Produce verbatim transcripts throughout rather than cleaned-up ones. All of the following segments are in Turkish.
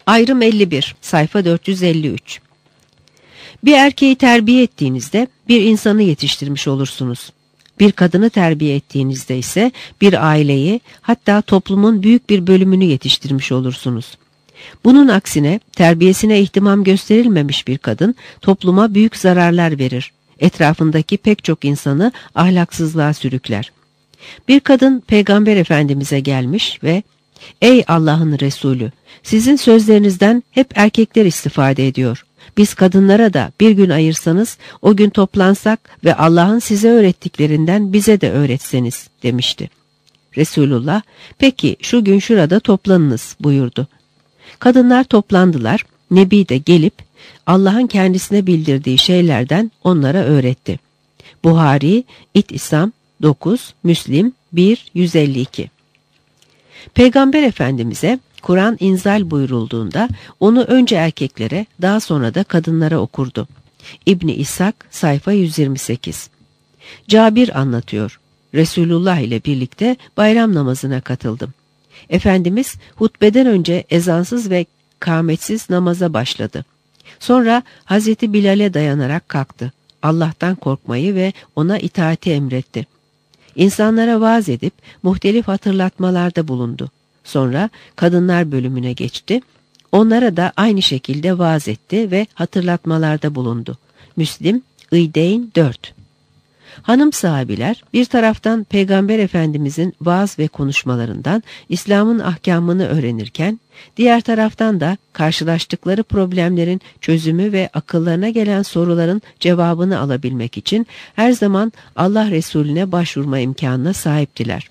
Ayrım elli bir, sayfa dört yüz elli üç. Bir erkeği terbiye ettiğinizde bir insanı yetiştirmiş olursunuz. Bir kadını terbiye ettiğinizde ise bir aileyi, hatta toplumun büyük bir bölümünü yetiştirmiş olursunuz. Bunun aksine terbiyesine ihtimam gösterilmemiş bir kadın topluma büyük zararlar verir. Etrafındaki pek çok insanı ahlaksızlığa sürükler. Bir kadın Peygamber Efendimiz'e gelmiş ve "Ey Allah'ın Resulü, sizin sözlerinizden hep erkekler istifade ediyor. Biz kadınlara da bir gün ayırsanız, o gün toplansak ve Allah'ın size öğrettiklerinden bize de öğretseniz" demişti. Resulullah, "Peki şu gün şurada toplanınız" buyurdu. Kadınlar toplandılar, Nebi de gelip Allah'ın kendisine bildirdiği şeylerden onlara öğretti. Buhari, İt-İsam dokuz, Müslim bir yüz elli iki. Peygamber Efendimiz'e Kur'an inzal buyurulduğunda onu önce erkeklere, daha sonra da kadınlara okurdu. İbni İshak sayfa yüz yirmi sekiz. Cabir anlatıyor. Resulullah ile birlikte bayram namazına katıldım. Efendimiz hutbeden önce ezansız ve kâmetsiz namaza başladı. Sonra Hazreti Bilal'e dayanarak kalktı. Allah'tan korkmayı ve ona itaati emretti. İnsanlara vaaz edip muhtelif hatırlatmalarda bulundu. Sonra kadınlar bölümüne geçti. Onlara da aynı şekilde vaaz etti ve hatırlatmalarda bulundu. Müslim, İdeyn dört. Hanım sahabiler bir taraftan Peygamber Efendimizin vaaz ve konuşmalarından İslam'ın ahkamını öğrenirken, diğer taraftan da karşılaştıkları problemlerin çözümü ve akıllarına gelen soruların cevabını alabilmek için her zaman Allah Resulüne başvurma imkanına sahiptiler.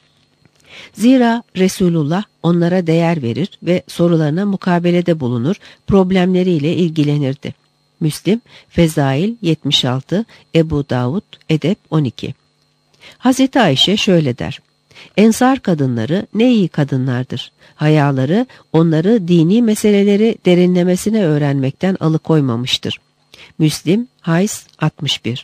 Zira Resulullah onlara değer verir ve sorularına mukabelede bulunur, problemleriyle ilgilenirdi. Müslim, Fezail yetmiş altı, Ebu Davud, Edep on iki. Hazreti Ayşe şöyle der: "Ensar kadınları ne iyi kadınlardır. Hayaları onları dini meseleleri derinlemesine öğrenmekten alıkoymamıştır." Müslim, Hays altmış bir.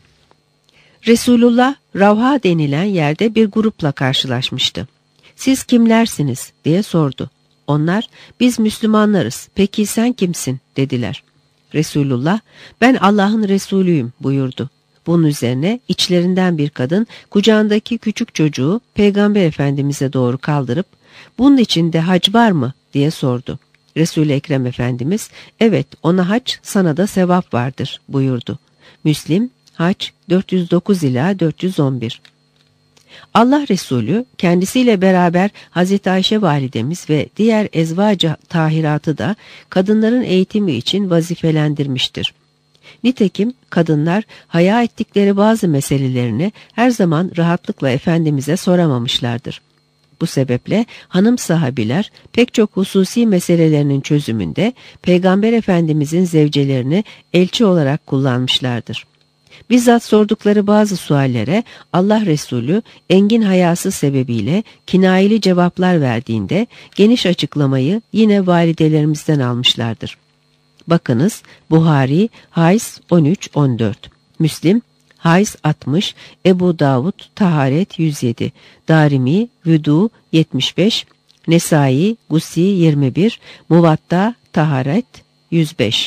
Resulullah Ravha denilen yerde bir grupla karşılaşmıştı. "Siz kimlersiniz?" diye sordu. Onlar, "Biz Müslümanlarız. Peki sen kimsin?" dediler. Resulullah, "Ben Allah'ın Resulüyüm" buyurdu. Bunun üzerine içlerinden bir kadın kucağındaki küçük çocuğu Peygamber Efendimiz'e doğru kaldırıp "Bunun içinde hac var mı?" diye sordu. Resul-i Ekrem Efendimiz, "Evet, ona hac, sana da sevap vardır" buyurdu. Müslim, Hac dört yüz dokuz ila dört yüz on bir. Allah Resulü kendisiyle beraber Hazreti Ayşe validemiz ve diğer ezvac-ı tahiratı da kadınların eğitimi için vazifelendirmiştir. Nitekim kadınlar haya ettikleri bazı meselelerini her zaman rahatlıkla Efendimiz'e soramamışlardır. Bu sebeple hanım sahabiler pek çok hususi meselelerinin çözümünde Peygamber Efendimiz'in zevcelerini elçi olarak kullanmışlardır. Bizzat sordukları bazı suallere Allah Resulü engin hayası sebebiyle kinayeli cevaplar verdiğinde geniş açıklamayı yine validelerimizden almışlardır. Bakınız Buhari, Hays on üç on dört, Müslim, Hays altmış, Ebu Davud, Taharet yüz yedi, Darimi, Vüdu yetmiş beş, Nesai, Gusi yirmi bir, Muvatta, Taharet yüz beş.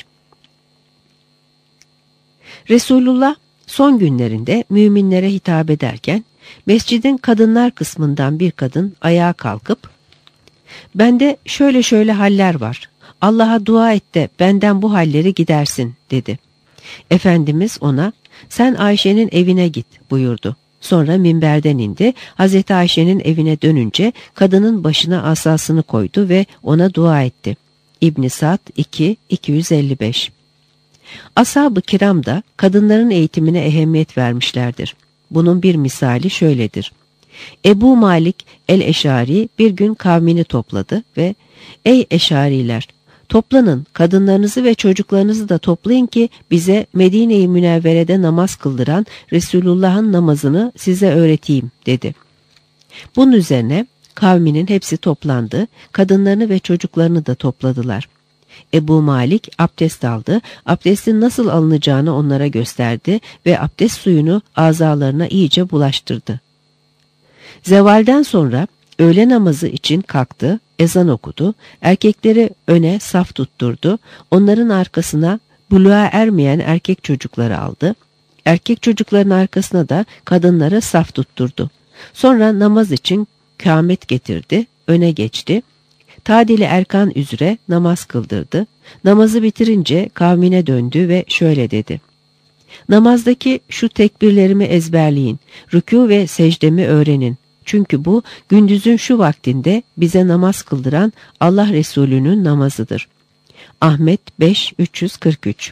Resulullah son günlerinde müminlere hitap ederken mescidin kadınlar kısmından bir kadın ayağa kalkıp "Bende şöyle şöyle haller var. Allah'a dua et de benden bu halleri gidersin" dedi. Efendimiz ona "Sen Ayşe'nin evine git" buyurdu. Sonra minberden indi. Hazreti Ayşe'nin evine dönünce kadının başına asasını koydu ve ona dua etti. İbn Sa'd iki iki yüz elli beş. Ashab-ı kiram da kadınların eğitimine ehemmiyet vermişlerdir. Bunun bir misali şöyledir. Ebu Malik el-Eşari bir gün kavmini topladı ve "Ey Eşariler, toplanın, kadınlarınızı ve çocuklarınızı da toplayın ki bize Medine-i Münevvere'de namaz kıldıran Resulullah'ın namazını size öğreteyim" dedi. Bunun üzerine kavminin hepsi toplandı, kadınlarını ve çocuklarını da topladılar. Ebu Malik abdest aldı, abdestin nasıl alınacağını onlara gösterdi ve abdest suyunu azalarına iyice bulaştırdı. Zevalden sonra öğle namazı için kalktı, ezan okudu, erkekleri öne saf tutturdu, onların arkasına buluğa ermeyen erkek çocukları aldı, erkek çocukların arkasına da kadınları saf tutturdu. Sonra namaz için kâmet getirdi, öne geçti, tadili erkan üzere namaz kıldırdı, namazı bitirince kavmine döndü ve şöyle dedi: Namazdaki şu tekbirlerimi ezberleyin, rükû ve secdemi öğrenin. Çünkü bu gündüzün şu vaktinde bize namaz kıldıran Allah Resulü'nün namazıdır. Ahmet beş üç yüz kırk üç.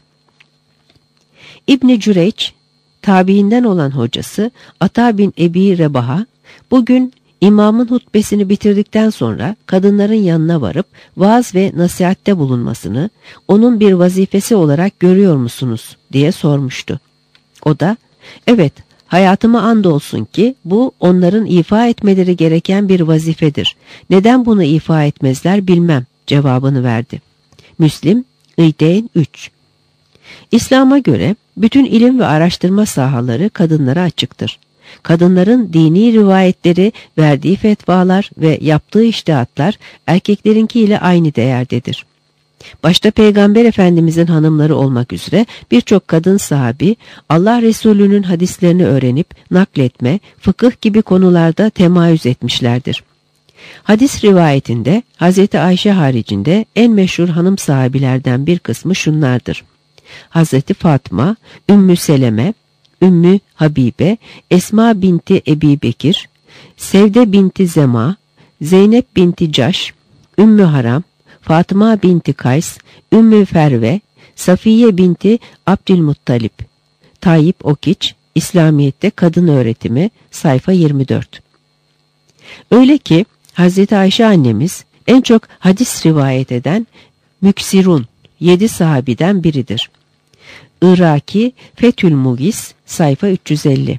İbn Cüreyç, tabiinden olan hocası Ata bin Ebi Rebah'a bugün imamın hutbesini bitirdikten sonra kadınların yanına varıp vaaz ve nasihatte bulunmasını onun bir vazifesi olarak görüyor musunuz diye sormuştu. O da evet, hayatıma andolsun ki bu onların ifa etmeleri gereken bir vazifedir. Neden bunu ifa etmezler bilmem cevabını verdi. Müslim İdeyn üç. İslam'a göre bütün ilim ve araştırma sahaları kadınlara açıktır. Kadınların dini rivayetleri, verdiği fetvalar ve yaptığı içtihatlar erkeklerinki ile aynı değerdedir. Başta Peygamber Efendimizin hanımları olmak üzere birçok kadın sahabi Allah Resulü'nün hadislerini öğrenip nakletme, fıkıh gibi konularda temayüz etmişlerdir. Hadis rivayetinde Hazreti Ayşe haricinde en meşhur hanım sahabilerden bir kısmı şunlardır: Hazreti Fatma, Ümmü Seleme, Ümmü Habibe, Esma binti Ebi Bekir, Sevde binti Zema, Zeynep binti Caş, Ümmü Haram, Fatıma binti Kays, Ümmü Ferve, Safiye binti Abdülmuttalip. Tayyip Okiç, İslamiyet'te Kadın Öğretimi, sayfa yirmi dört. Öyle ki Hazreti Ayşe annemiz en çok hadis rivayet eden müksirun, yedi sahabiden biridir. Iraki Fethül Mugis, sayfa üç yüz elli.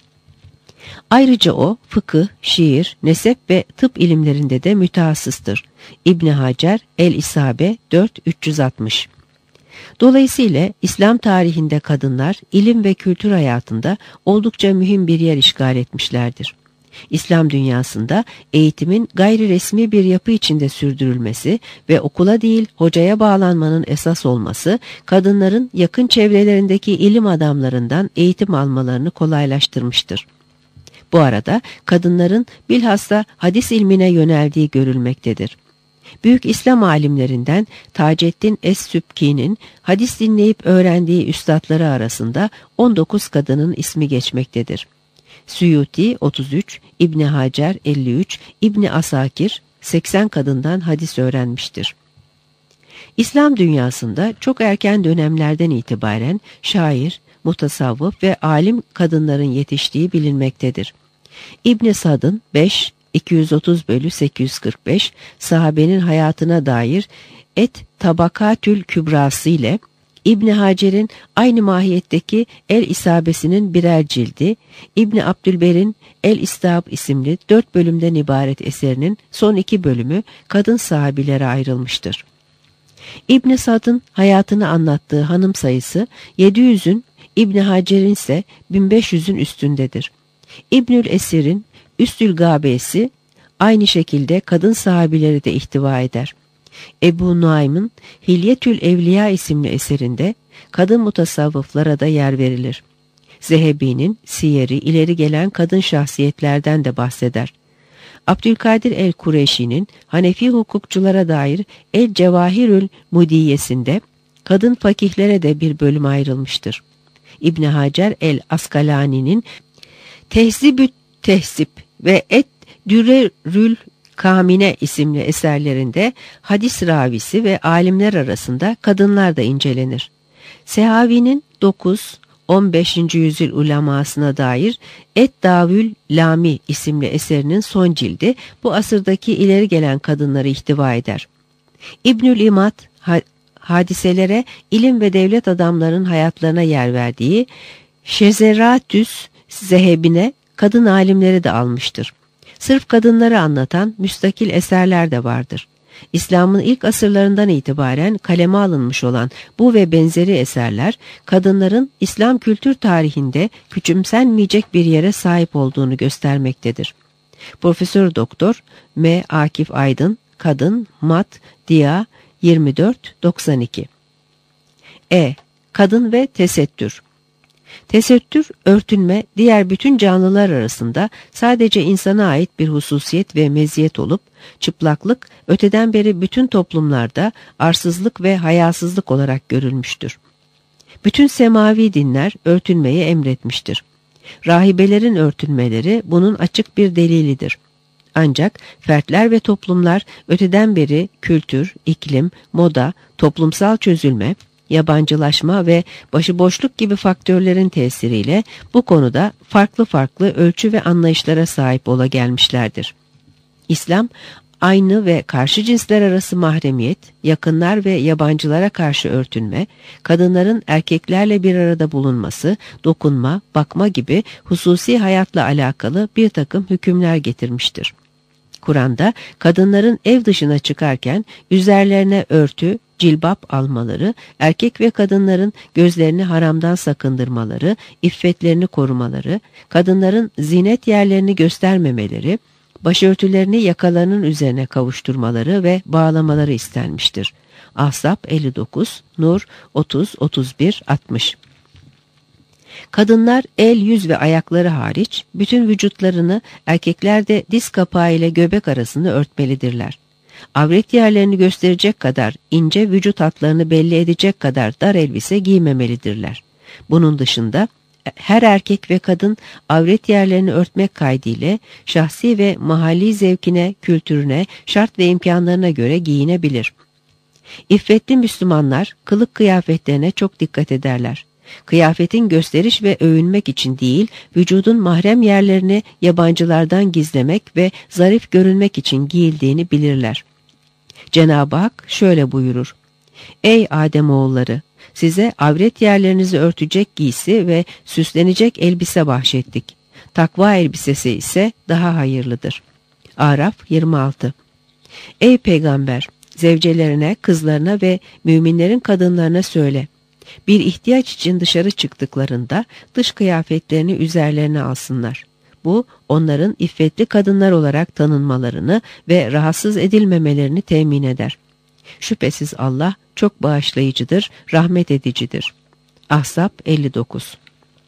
Ayrıca o fıkıh, şiir, nesep ve tıp ilimlerinde de mütehassıstır. İbn Hacer El-İsabe dört üç yüz altmış. Dolayısıyla İslam tarihinde kadınlar ilim ve kültür hayatında oldukça mühim bir yer işgal etmişlerdir. İslam dünyasında eğitimin gayri resmi bir yapı içinde sürdürülmesi ve okula değil hocaya bağlanmanın esas olması, kadınların yakın çevrelerindeki ilim adamlarından eğitim almalarını kolaylaştırmıştır. Bu arada kadınların bilhassa hadis ilmine yöneldiği görülmektedir. Büyük İslam alimlerinden Taceddin Es-Sübki'nin hadis dinleyip öğrendiği üstadları arasında on dokuz kadının ismi geçmektedir. Suyuti otuz üç, İbn Hacer elli üç, İbn Asakir seksen kadından hadis öğrenmiştir. İslam dünyasında çok erken dönemlerden itibaren şair, mutasavvıf ve alim kadınların yetiştiği bilinmektedir. İbn Sad'ın beş iki yüz otuz bölü sekiz yüz kırk beş sahabenin hayatına dair Et Tabakatül Kübrası ile İbn Hacer'in aynı mahiyetteki El-İsabesi'nin birer cildi, İbn Abdülber'in El-İstab isimli dört bölümden ibaret eserinin son iki bölümü kadın sahabilere ayrılmıştır. İbn Sad'ın hayatını anlattığı hanım sayısı yedi yüzün, İbn Hacer'in ise bin beş yüzün üstündedir. İbnül Esir'in Üstül Gabesi aynı şekilde kadın sahabileri de ihtiva eder. Ebu Nuaym'ın Hilyetül Evliya isimli eserinde kadın mutasavvıflara da yer verilir. Zehebi'nin Siyeri ileri gelen kadın şahsiyetlerden de bahseder. Abdülkadir el-Kureyşi'nin Hanefi hukukçulara dair El-Cevahirül Mudiyesinde kadın fakihlere de bir bölüm ayrılmıştır. İbn Hacer el-Askalani'nin Tehzibü't Tehzib ve Et Dürerül Kamine isimli eserlerinde hadis ravisi ve alimler arasında kadınlar da incelenir. Sehavi'nin dokuz on beşinci yüzyıl ulemasına dair Et Davül Lami isimli eserinin son cildi bu asırdaki ileri gelen kadınları ihtiva eder. İbnül İmad hadiselere ilim ve devlet adamlarının hayatlarına yer verdiği Şezeratüs Zehebine kadın alimleri de almıştır. Sırf kadınları anlatan müstakil eserler de vardır. İslam'ın ilk asırlarından itibaren kaleme alınmış olan bu ve benzeri eserler, kadınların İslam kültür tarihinde küçümsenmeyecek bir yere sahip olduğunu göstermektedir. Profesör Doktor M. Akif Aydın, Kadın, Mat, Dia, yirmi dört doksan iki. E. Kadın ve tesettür. Tesettür, örtünme, diğer bütün canlılar arasında sadece insana ait bir hususiyet ve meziyet olup, çıplaklık, öteden beri bütün toplumlarda arsızlık ve hayasızlık olarak görülmüştür. Bütün semavi dinler örtünmeyi emretmiştir. Rahibelerin örtünmeleri bunun açık bir delilidir. Ancak fertler ve toplumlar öteden beri kültür, iklim, moda, toplumsal çözülme, yabancılaşma ve başıboşluk gibi faktörlerin tesiriyle bu konuda farklı farklı ölçü ve anlayışlara sahip ola gelmişlerdir. İslam, aynı ve karşı cinsler arası mahremiyet, yakınlar ve yabancılara karşı örtünme, kadınların erkeklerle bir arada bulunması, dokunma, bakma gibi hususi hayatla alakalı bir takım hükümler getirmiştir. Kur'an'da kadınların ev dışına çıkarken üzerlerine örtü, cilbap almaları, erkek ve kadınların gözlerini haramdan sakındırmaları, iffetlerini korumaları, kadınların zinet yerlerini göstermemeleri, başörtülerini yakalarının üzerine kavuşturmaları ve bağlamaları istenmiştir. Ahzab elli dokuz, Nur otuz, otuz bir, altmış. Kadınlar el, yüz ve ayakları hariç bütün vücutlarını, erkekler de diz kapağı ile göbek arasını örtmelidirler. Avret yerlerini gösterecek kadar ince, vücut hatlarını belli edecek kadar dar elbise giymemelidirler. Bunun dışında her erkek ve kadın avret yerlerini örtmek kaydıyla şahsi ve mahalli zevkine, kültürüne, şart ve imkanlarına göre giyinebilir. İffetli Müslümanlar kılık kıyafetlerine çok dikkat ederler. Kıyafetin gösteriş ve övünmek için değil, vücudun mahrem yerlerini yabancılardan gizlemek ve zarif görünmek için giyildiğini bilirler. Cenab-ı Hak şöyle buyurur: Ey Ademoğulları! Size avret yerlerinizi örtecek giysi ve süslenecek elbise bahşettik. Takva elbisesi ise daha hayırlıdır. Araf yirmi altı. Ey Peygamber! Zevcelerine, kızlarına ve müminlerin kadınlarına söyle. Bir ihtiyaç için dışarı çıktıklarında dış kıyafetlerini üzerlerine alsınlar. Bu, onların iffetli kadınlar olarak tanınmalarını ve rahatsız edilmemelerini temin eder. Şüphesiz Allah çok bağışlayıcıdır, rahmet edicidir. Ahzab elli dokuz.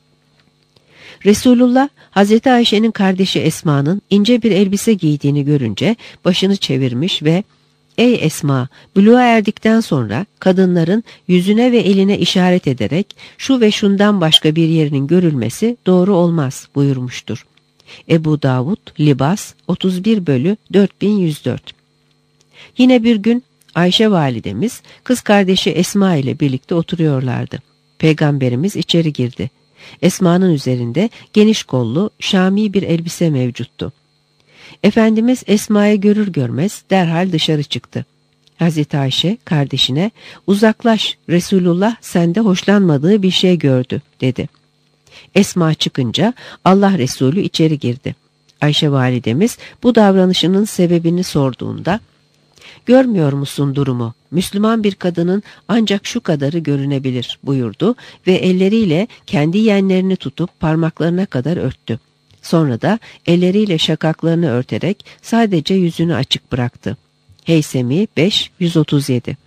Resulullah, Hazreti Ayşe'nin kardeşi Esma'nın ince bir elbise giydiğini görünce başını çevirmiş ve "Ey Esma, buluğa erdikten sonra kadınların yüzüne ve eline işaret ederek şu ve şundan başka bir yerinin görülmesi doğru olmaz" buyurmuştur. Ebu Davud, Libas, otuz bir bölü dört bin yüz dört. Yine bir gün Ayşe validemiz kız kardeşi Esma ile birlikte oturuyorlardı. Peygamberimiz içeri girdi. Esma'nın üzerinde geniş kollu Şami bir elbise mevcuttu. Efendimiz Esma'yı görür görmez derhal dışarı çıktı. Hazreti Ayşe kardeşine "Uzaklaş, Resulullah sende hoşlanmadığı bir şey gördü" dedi. Esma çıkınca Allah Resulü içeri girdi. Ayşe validemiz bu davranışının sebebini sorduğunda "Görmüyor musun durumu? Müslüman bir kadının ancak şu kadarı görünebilir" buyurdu ve elleriyle kendi yenlerini tutup parmaklarına kadar örttü. Sonra da elleriyle şakaklarını örterek sadece yüzünü açık bıraktı. Heysemi beş yüz otuz yedi.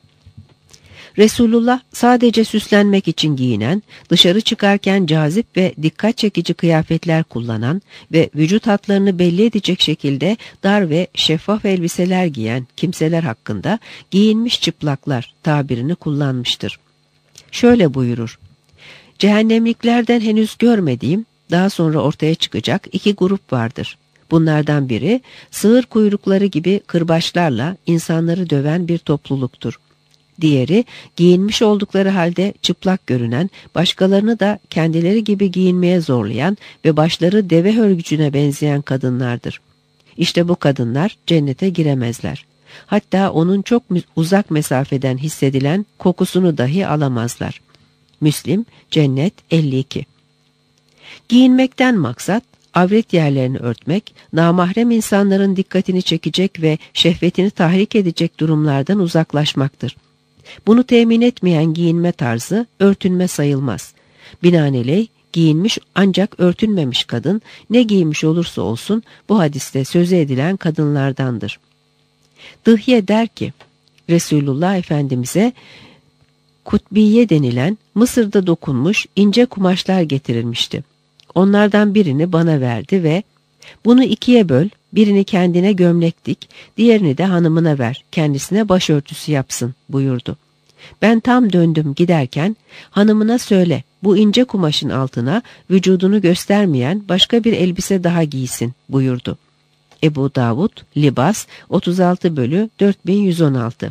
Resulullah sadece süslenmek için giyinen, dışarı çıkarken cazip ve dikkat çekici kıyafetler kullanan ve vücut hatlarını belli edecek şekilde dar ve şeffaf elbiseler giyen kimseler hakkında giyinmiş çıplaklar tabirini kullanmıştır. Şöyle buyurur: "Cehennemliklerden henüz görmediğim, daha sonra ortaya çıkacak iki grup vardır. Bunlardan biri sığır kuyrukları gibi kırbaçlarla insanları döven bir topluluktur. Diğeri giyinmiş oldukları halde çıplak görünen, başkalarını da kendileri gibi giyinmeye zorlayan ve başları deve hörgücüne benzeyen kadınlardır. İşte bu kadınlar cennete giremezler. Hatta onun çok uzak mesafeden hissedilen kokusunu dahi alamazlar." Müslim, Cennet elli iki. Giyinmekten maksat, avret yerlerini örtmek, namahrem insanların dikkatini çekecek ve şehvetini tahrik edecek durumlardan uzaklaşmaktır. Bunu temin etmeyen giyinme tarzı örtünme sayılmaz. Binaenaleyh Giyinmiş ancak örtünmemiş kadın ne giymiş olursa olsun bu hadiste sözü edilen kadınlardandır. Dıhye der ki, Resulullah Efendimiz'e kutbiye denilen Mısır'da dokunmuş ince kumaşlar getirilmişti. Onlardan birini bana verdi ve bunu ikiye böl, birini kendine gömlek dik, diğerini de hanımına ver, kendisine başörtüsü yapsın buyurdu. Ben tam döndüm giderken hanımına söyle bu ince kumaşın altına vücudunu göstermeyen başka bir elbise daha giysin buyurdu. Ebu Davud, Libas, otuz altı bölü dört bin yüz on altı.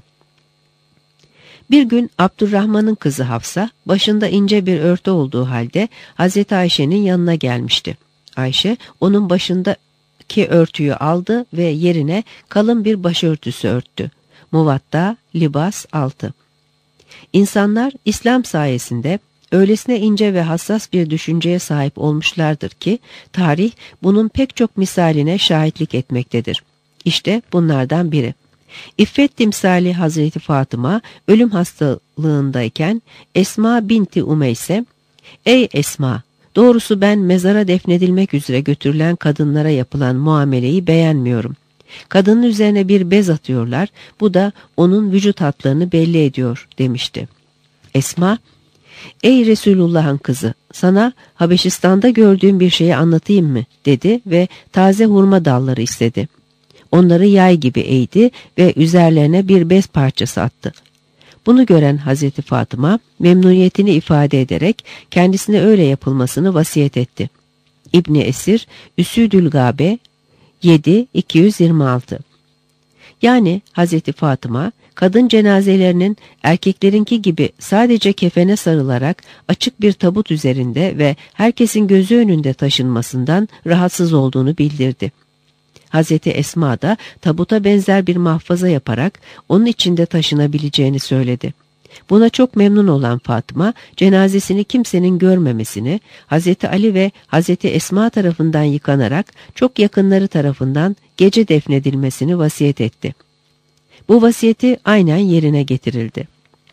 Bir gün Abdurrahman'ın kızı Hafsa başında ince bir örtü olduğu halde Hazreti Ayşe'nin yanına gelmişti. Ayşe onun başındaki örtüyü aldı ve yerine kalın bir başörtüsü örttü. Muvatta, Libas altı. İnsanlar İslam sayesinde öylesine ince ve hassas bir düşünceye sahip olmuşlardır ki tarih bunun pek çok misaline şahitlik etmektedir. İşte bunlardan biri. İffet timsali Hazreti Fatıma ölüm hastalığındayken Esma binti Umeyse, "Ey Esma, doğrusu ben mezara defnedilmek üzere götürülen kadınlara yapılan muameleyi beğenmiyorum. Kadının üzerine bir bez atıyorlar, bu da onun vücut hatlarını belli ediyor," demişti. Esma, "Ey Resulullah'ın kızı, sana Habeşistan'da gördüğüm bir şeyi anlatayım mı?" dedi ve taze hurma dalları istedi. Onları yay gibi eğdi ve üzerlerine bir bez parçası attı. Bunu gören Hazreti Fatıma memnuniyetini ifade ederek kendisine öyle yapılmasını vasiyet etti. İbni Esir, Üsüdül Gabe yedi iki yüz yirmi altı. Yani Hazreti Fatıma kadın cenazelerinin erkeklerinki gibi sadece kefene sarılarak açık bir tabut üzerinde ve herkesin gözü önünde taşınmasından rahatsız olduğunu bildirdi. Hazreti Esma da tabuta benzer bir mahfaza yaparak onun içinde taşınabileceğini söyledi. Buna çok memnun olan Fatıma, cenazesini kimsenin görmemesini, Hazreti Ali ve Hazreti Esma tarafından yıkanarak çok yakınları tarafından gece defnedilmesini vasiyet etti. Bu vasiyeti aynen yerine getirildi.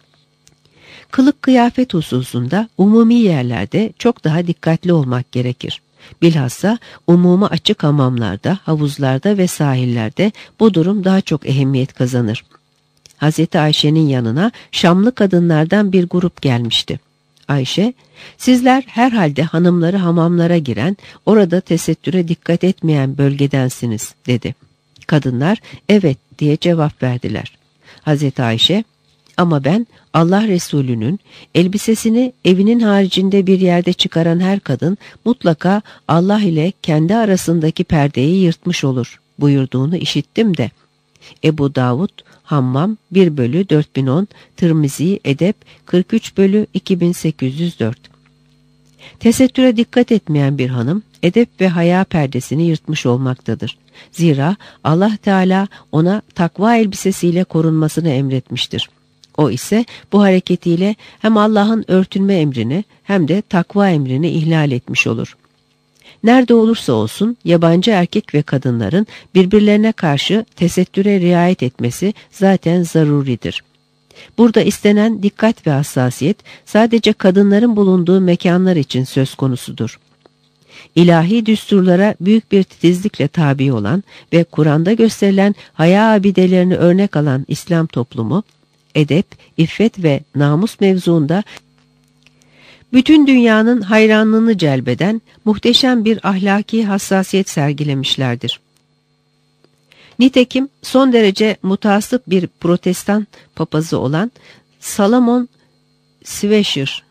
Kılık kıyafet hususunda umumi yerlerde çok daha dikkatli olmak gerekir. Bilhassa umumi açık hamamlarda, havuzlarda ve sahillerde bu durum daha çok ehemmiyet kazanır. Hazreti Ayşe'nin yanına Şamlı kadınlardan bir grup gelmişti. Ayşe, "Sizler herhalde hanımları hamamlara giren, orada tesettüre dikkat etmeyen bölgedensiniz," dedi. Kadınlar, "Evet," diye cevap verdiler. Hazreti Ayşe, "Ama ben Allah Resulü'nün elbisesini evinin haricinde bir yerde çıkaran her kadın mutlaka Allah ile kendi arasındaki perdeyi yırtmış olur buyurduğunu işittim de." Ebu Davud, Hammam bir bölü dört bin on, Tirmizi, Edep kırk üç bölü iki bin sekiz yüz dört. Tesettüre dikkat etmeyen bir hanım, edep ve haya perdesini yırtmış olmaktadır. Zira Allah Teala ona takva elbisesiyle korunmasını emretmiştir. O ise bu hareketiyle hem Allah'ın örtünme emrini hem de takva emrini ihlal etmiş olur. Nerede olursa olsun yabancı erkek ve kadınların birbirlerine karşı tesettüre riayet etmesi zaten zaruridir. Burada istenen dikkat ve hassasiyet sadece kadınların bulunduğu mekanlar için söz konusudur. İlahi düsturlara büyük bir titizlikle tabi olan ve Kur'an'da gösterilen haya abidelerini örnek alan İslam toplumu, edep, iffet ve namus mevzuunda bütün dünyanın hayranlığını celbeden muhteşem bir ahlaki hassasiyet sergilemişlerdir. Nitekim son derece mutasip bir protestan papazı olan Salomon Schweitzer,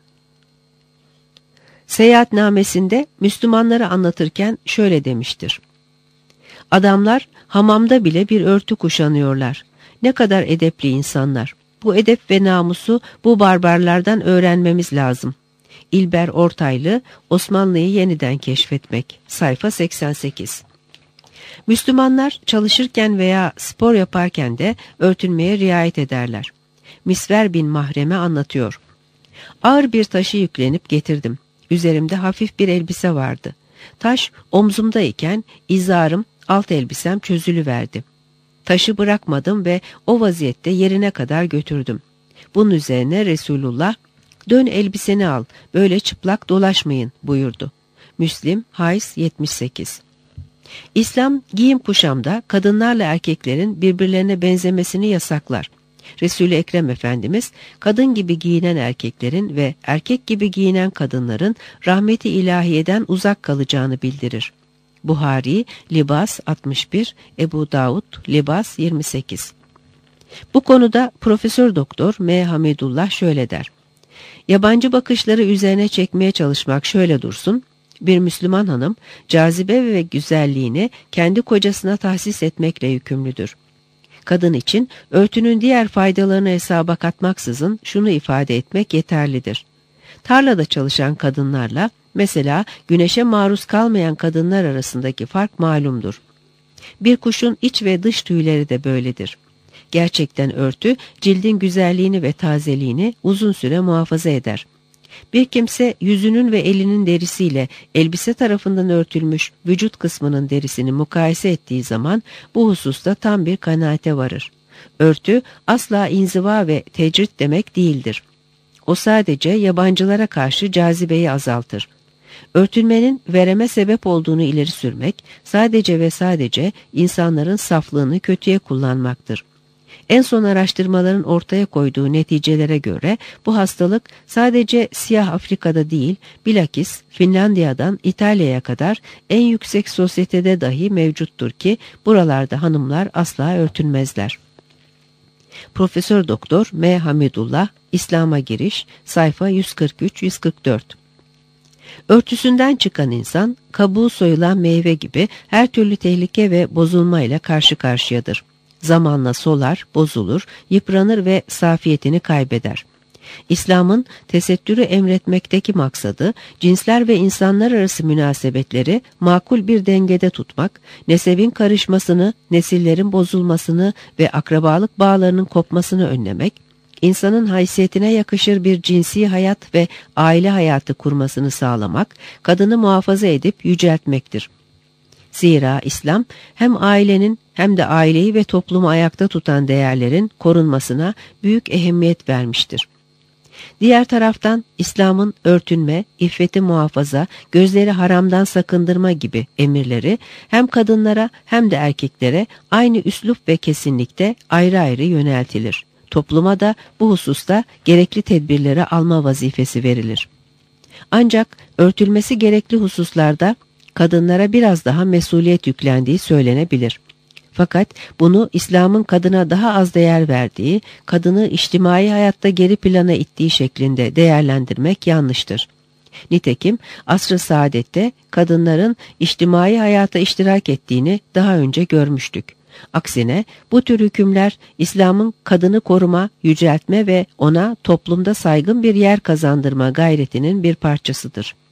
seyahatnamesinde Müslümanları anlatırken şöyle demiştir: "Adamlar hamamda bile bir örtü kuşanıyorlar. Ne kadar edepli insanlar. Bu edep ve namusu bu barbarlardan öğrenmemiz lazım." İlber Ortaylı, Osmanlı'yı yeniden keşfetmek. Sayfa seksen sekiz. Müslümanlar çalışırken veya spor yaparken de örtünmeye riayet ederler. Misver bin Mahrem'e anlatıyor: "Ağır bir taşı yüklenip getirdim. Üzerimde hafif bir elbise vardı. Taş omzumdayken izarım, alt elbisem çözülüverdi. Taşı bırakmadım ve o vaziyette yerine kadar götürdüm. Bunun üzerine Resulullah, Dön elbiseni al, böyle çıplak dolaşmayın buyurdu. Müslim, Hays yetmiş sekiz. İslam giyim kuşamda kadınlarla erkeklerin birbirlerine benzemesini yasaklar. Resul-i Ekrem Efendimiz kadın gibi giyinen erkeklerin ve erkek gibi giyinen kadınların rahmeti ilahiyeden uzak kalacağını bildirir. Buhari, Libas altmış bir, Ebu Davud, Libas yirmi sekiz. Bu konuda Profesör Doktor M. Hamidullah şöyle der. Yabancı bakışları üzerine çekmeye çalışmak şöyle dursun, bir Müslüman hanım cazibe ve güzelliğini kendi kocasına tahsis etmekle yükümlüdür. Kadın için örtünün diğer faydalarını hesaba katmaksızın şunu ifade etmek yeterlidir. Tarlada çalışan kadınlarla mesela güneşe maruz kalmayan kadınlar arasındaki fark malumdur. Bir kuşun iç ve dış tüyleri de böyledir. Gerçekten örtü cildin güzelliğini ve tazeliğini uzun süre muhafaza eder. Bir kimse yüzünün ve elinin derisiyle elbise tarafından örtülmüş vücut kısmının derisini mukayese ettiği zaman bu hususta tam bir kanaate varır. Örtü asla inziva ve tecrit demek değildir. O sadece yabancılara karşı cazibeyi azaltır. Örtülmenin vereme sebep olduğunu ileri sürmek sadece ve sadece insanların saflığını kötüye kullanmaktır. En son araştırmaların ortaya koyduğu neticelere göre bu hastalık sadece Siyah Afrika'da değil, bilakis Finlandiya'dan İtalya'ya kadar en yüksek sosyetede dahi mevcuttur ki buralarda hanımlar asla örtünmezler. Profesör Doktor M. Hamidullah, İslam'a Giriş, sayfa yüz kırk üç yüz kırk dört. Örtüsünden çıkan insan, kabuğu soyulan meyve gibi her türlü tehlike ve bozulmayla karşı karşıyadır. Zamanla solar, bozulur, yıpranır ve safiyetini kaybeder. İslam'ın tesettürü emretmekteki maksadı, cinsler ve insanlar arası münasebetleri makul bir dengede tutmak, nesebin karışmasını, nesillerin bozulmasını ve akrabalık bağlarının kopmasını önlemek, insanın haysiyetine yakışır bir cinsi hayat ve aile hayatı kurmasını sağlamak, kadını muhafaza edip yüceltmektir. Zira İslam hem ailenin hem de aileyi ve toplumu ayakta tutan değerlerin korunmasına büyük ehemmiyet vermiştir. Diğer taraftan İslam'ın örtünme, iffeti muhafaza, gözleri haramdan sakındırma gibi emirleri hem kadınlara hem de erkeklere aynı üslup ve kesinlikte ayrı ayrı yöneltilir. Topluma da bu hususta gerekli tedbirleri alma vazifesi verilir. Ancak örtülmesi gerekli hususlarda kadınlara biraz daha mesuliyet yüklendiği söylenebilir. Fakat bunu İslam'ın kadına daha az değer verdiği, kadını içtimai hayatta geri plana ittiği şeklinde değerlendirmek yanlıştır. Nitekim asr-ı saadette kadınların içtimai hayata iştirak ettiğini daha önce görmüştük. Aksine bu tür hükümler İslam'ın kadını koruma, yüceltme ve ona toplumda saygın bir yer kazandırma gayretinin bir parçasıdır.